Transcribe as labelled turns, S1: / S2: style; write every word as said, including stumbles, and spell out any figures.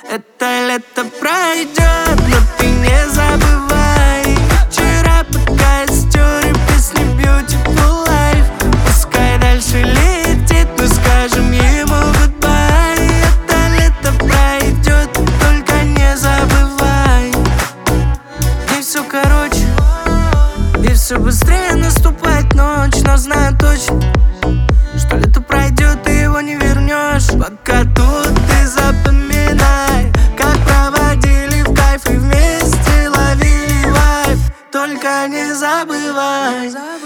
S1: Это лето пройдет, но ты не забывай. Вчера пока стер и песни Beautiful Life. Пускай дальше летит, но скажем ему goodbye. Это лето пройдет, только не забывай. И все короче, и все быстрее наступает ночь. Но знаю точно, что лето пройдет, ты его не вернешь. Пока тут ты запоминай, как проводили в кайф и вместе ловили вайб. Только не забывай.